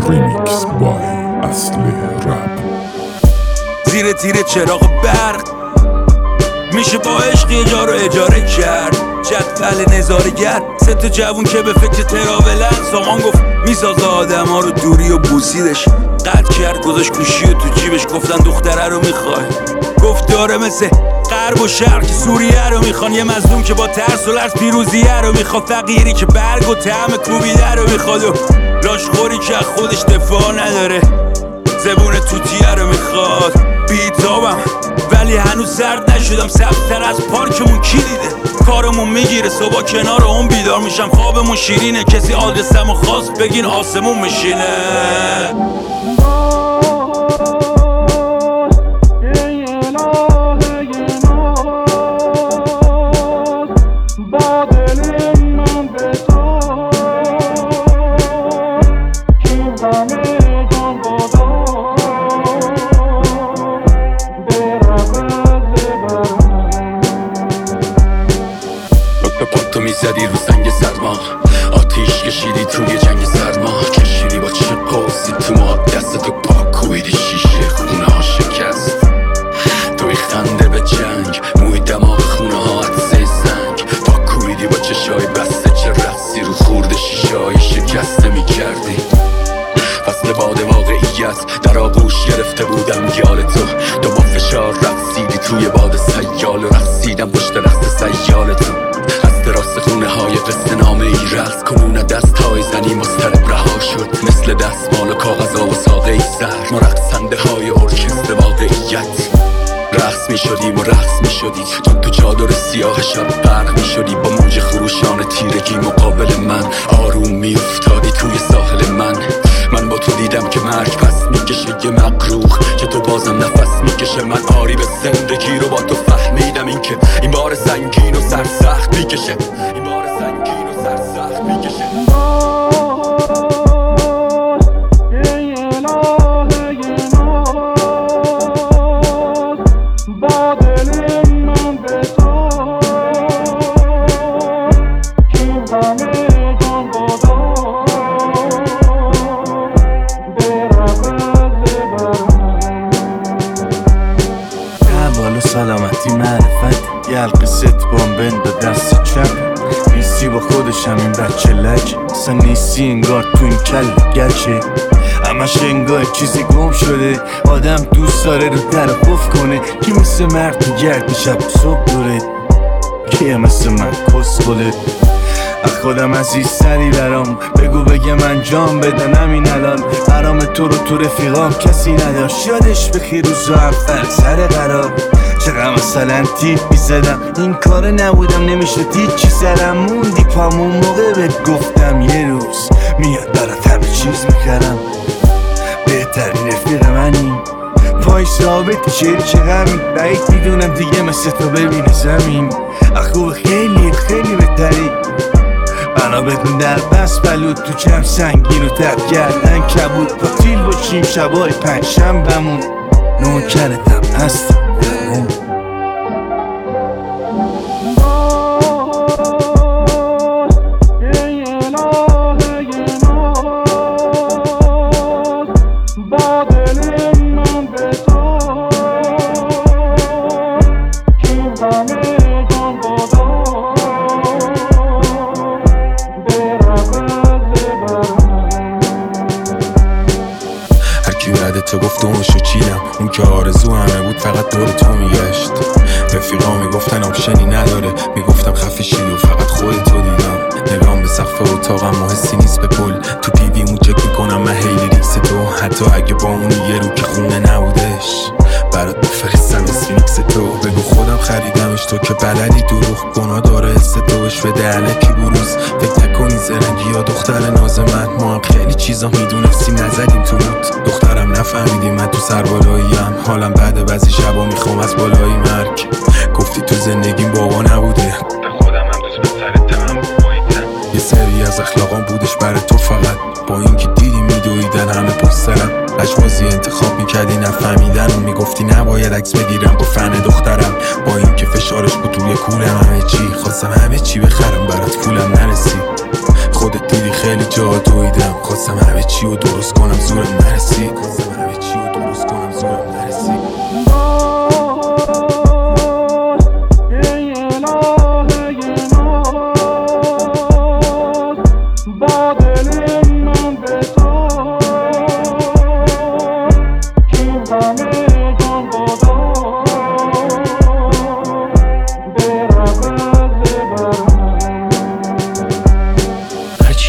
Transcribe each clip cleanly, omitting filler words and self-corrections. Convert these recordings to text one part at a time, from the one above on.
Remix by اصل رپ. زیر تیر چراغ برق میشه با عشق یه جا رو اجاره کرد. جدول نظارگر سه تا جوون که به فکر تراولن. سامان گفت میسازه آدم ها رو دوری و بوسیدش. قطع کرد گذاشت گوشی و تو جیبش. گفتن دختره رو میخوای؟ گفت داره مثل غرب و شرق که سوریه رو میخوان. یه مظلوم که با ترس و لرز پیروزیه رو میخواد. فقیری که برگ و طعم کوبیده رو میخواد و لاشخوری که خودش دفاع نداره. زبون توتیه رو میخواد. بیتابم ولی هنوز سرد نشدم. سبزتر از پارکمون کی دیده؟ کارمون میگیره صبح کنار اون بیدار میشم. خوابمون شیرینه کسی آدرسمو خواست بگین آسمون میشینه. تو میزدی رو سنگ سرما، آتیش کشیدی توی جنگ سرما. کشیدی با چه قوسی تو ما دستتو پاک کویدی شیشه خونه ها شکست. توی خنده به جنگ موی دماغ خونه ها عدسه سنگ. پاک کویدی با چشای بسته چه رقصی رو خورده شیشه های شکسته میکردی. فصل باد واقعیت در آغوش گرفته بودم یال تو. با فشار رقصیدی توی باد سیال و رقصیدم پشت رقص سیال تو. راست خونه های قصه نامه ای رقص کنون دست های زنی مضطرب رها شد. مثل دستمال و کاغذا و ساقه ای زهر ما رقصنده های ارکستر واقعیت. رقص می شدیم و رقص می شدی تو چادر سیاه شب غرق می شدی. با موج خروشان تیرگی مقابل من آروم می افتادی توی ساحل من. من با تو دیدم که مرگ پس میکشه یه مقروخ که تو بازم نفس میکشه. من آری به زندگی رو با تو فهمیدم این که این بار سنگین و سرسخت میکشه. این بار سنگین و سرسخت میکشه. سلامتی معرفت یه حلقه ست بامبند و دست چپ. نیستی با خودشم این بچه لج. اصلا نیستی انگار تو این کل گچه. همش انگار چیزی گم شده. آدم دوست داره رو در قف کنه. کی مثل مرد تو گرد شب صبح دوره. کیه مثل من کس بوده. خودم عزیزتری برام بگو بگه من جام بدنم این الان. برام تو رو تو رفیقام کسی نداشت. یادش بخیر روزا اول سر قرار. چقدر مثلا تیپ میزدم این کار نبودم نمیشه دید چی سرم موندی پامون موقع بهت گفتم یه روز میاد برات همه چیز میکردم. بهترین رفیق منی پای ثابت شعری چه غمی. بعید میدونم دیگه مثل تو ببینه زمین. خوب خیلی خیلی بهتری. بنا بدون در بس بلود تو جمع سنگین و تب گردن کبود. پاتیل باشیم شبای پنجشنبه‌مون. نوکرتم هستم تو گفتمشو چیدم. اون که آرزو همه بود فقط دور تو میگشت. رفیقا میگفتن آپشنی نداره. میگفتم خفه شید و فقط خودتو دیدم. نگام به سقف اتاقم و حسی نیست به کل. تو پیویمو چک میکنم من هیلی ریکس تو. حتی اگه با اون یه رو که خونه نبودش برات بفرستم اسفینکس تو. بگو خودم خریدمش تو که بلدی دروغ گناه داره حس تو. بش بده علکی بروز فکر نکنی زرنگی یا دختر ناز من. ما هم خیلی چیزا میدونستیم نزدیم تو رود. دخترم نفهمیدی من تو سربالاییم. حالم بعد بعضی شبا میخوام از بالایی مرگ. گفتی تو زندگیم بابا نبوده. به خودم هم دوست پسرتم یه سری از اخلاقام بودش برای تو فقط. با اینکه دیدی میدویدن همه پسترم. لجبازی انتخاب میکردی نفهمیدن و میگفتی نباید عکس بگیرم با فن دخترم. با اینکه فشارش بود توی کولم همه چی. خواستم همه چی بخرم برات کولم نرسید. خودت دیدی خیلی جا دویدم. خواستم همه چی رو درست کنم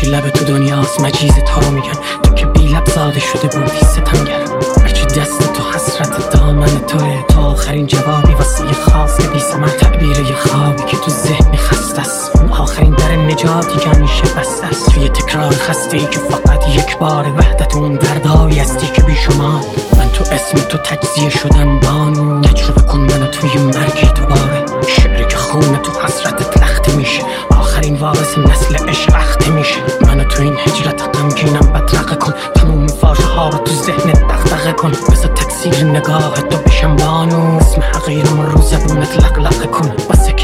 لب تو دنیاست مجیز تا رو میگن تو که بی لب زاده شده بودی ستمگر هرچی دست تو حسرت دامن توه تا آخرین جوابی واسه یه خاص که بی ثمر تعبیر یه خوابی که تو ذهن خسته است اون آخرین در نجاتی که همیشه بسته است توی تکرار خسته ای که فقط یک بار وحدت اون دردایی هستی که بی شما من تو اسم تو تجزیه شدم بانو تجربه کن منو توی مرگی دوباره شعری که خونه تو حسرتت لخته میشه آخرین وارث نسل عشق اخته میشه منو تو این هجرت غمگینم بدرقه کن تموم فاشه ها رو تو ذهنت دغدغه کن بذار تکثیر نگاه تو بشم بانو اسم حقیرم رو زبونت لقلقه کن واسه